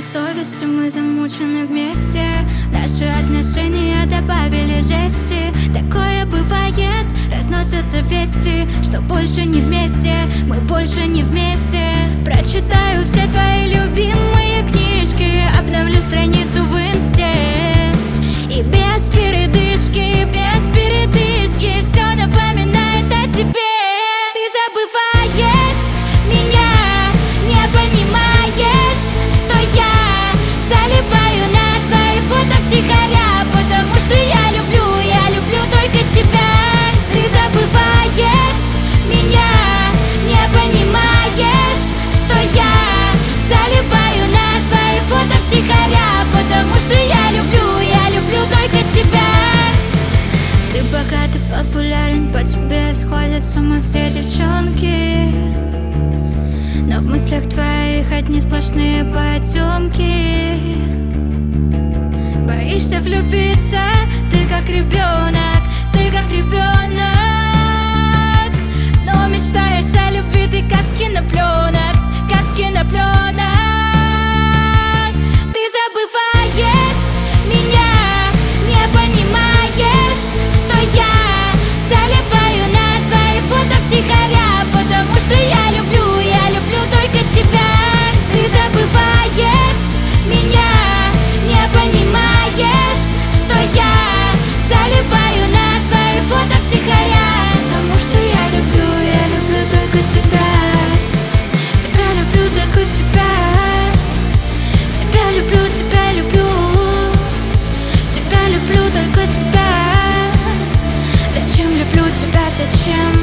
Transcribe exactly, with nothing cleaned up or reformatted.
совестью мы замучены вместе. Наши отношения добавили жести. Такое бывает, разносятся вести, что больше не вместе, мы больше не вместе. Прочитаю все твои любимые книжки, обновлю страницу в инсте. И без передышки, без передышки все напоминает о тебе. Ты забываешь меня, не понимаешь, что я залипаю на твои фото втихаря, потому что я люблю, я люблю только тебя. Ты забываешь меня, не понимаешь, что я залипаю на твои фото втихаря, потому что я люблю, я люблю только тебя. Ты богат и популярен, по тебе сходят с ума все девчонки, но в мыслях твоих одни сплошные потемки. Боишься влюбиться, ты как ребенок, ты как ребенок, но мечтаешь о любви, ты как с кинопленок, как с кинопленок. Ты забываешь меня, не понимаешь, что я залипаю на твои фото втихаря, потому что я люблю, я люблю только тебя. Ты забываешь меня, не понимаешь, что я залипаю на твои фото втихаря, потому что я люблю, я люблю только тебя. Тебя люблю только тебя. Тебя люблю, тебя люблю. Тебя люблю только тебя. Зачем люблю тебя, зачем?